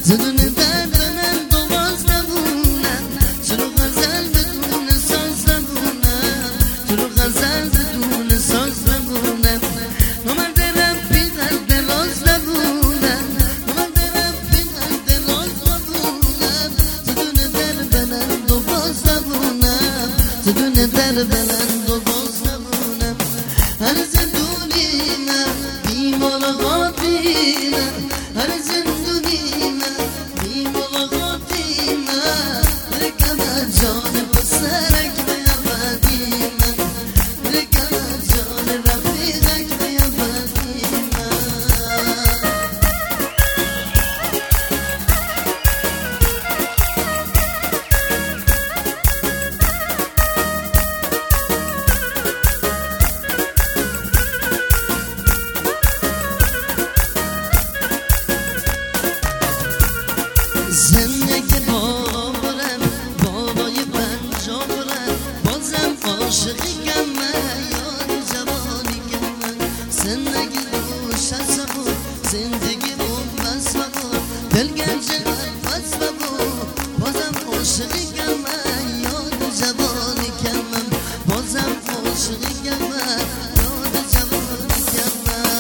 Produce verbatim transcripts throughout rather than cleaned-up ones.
زدون درد من دو باز نبونم چرا غزل بدون ساز نبونم چرا غزل بدون ساز نبونم نامرد ربی قلب دراز نبونم نامرد ربی قلب دراز نبونم زدون درد من دو باز نبونم زدون درد من دو باز نبونم هر زندونی من بی ملاقاتی من هر زندونی من بی ملاقاتی من رکم جان بسرک بیابدی من رکم جان رفیقک بیابدی من زندگی بابرم بابای پنجا برم بازم عاشقیگم من یاد جوانیگم من زندگی روش از بود زندگی بوم بس بود دلگرج بس بود بازم عاشقیگم من یاد جوانیگم من بازم عاشقیگم من یاد جوانیگم من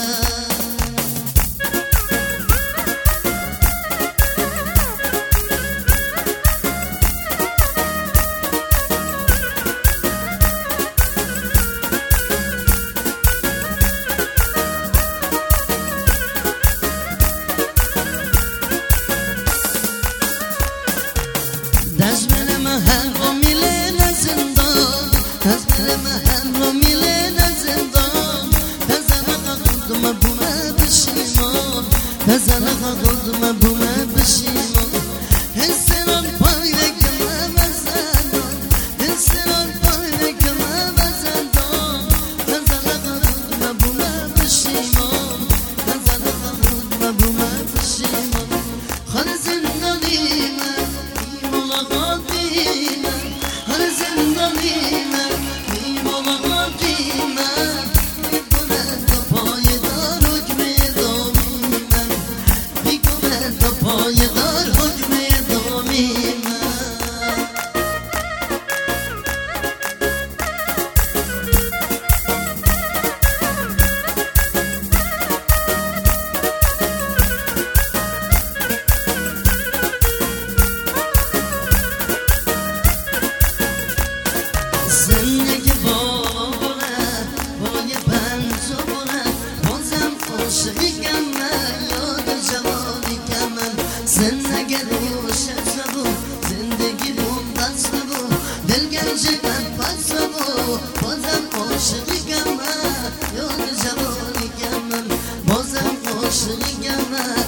دزمن محل رو میله نزندان دزمن محل رو میله نزندان دزنقا قدوم بومه بشیمان دزنقا قدوم بومه بشیمان هستران پایده که من بزندان هستران پایده که من بزندان دزنقا قدوم بومه بشیمان دزنقا قدوم بومه بشیمان خال زندانی من ملاقاتی من هر زندانی من بی ملاقاتی من میکنه تا پایدار حکم اعدامی من میکنه تا پایدار حکم اعدامی من زندگی بابرم بای پنجا برم بازم عاشقیگم من یاد جوانیگم من زندگی روشن بود زندگی بوم بس بود دلگرج من پس بود بازم عاشقیگم من یاد جوانیگم من بازم عاشقیگم من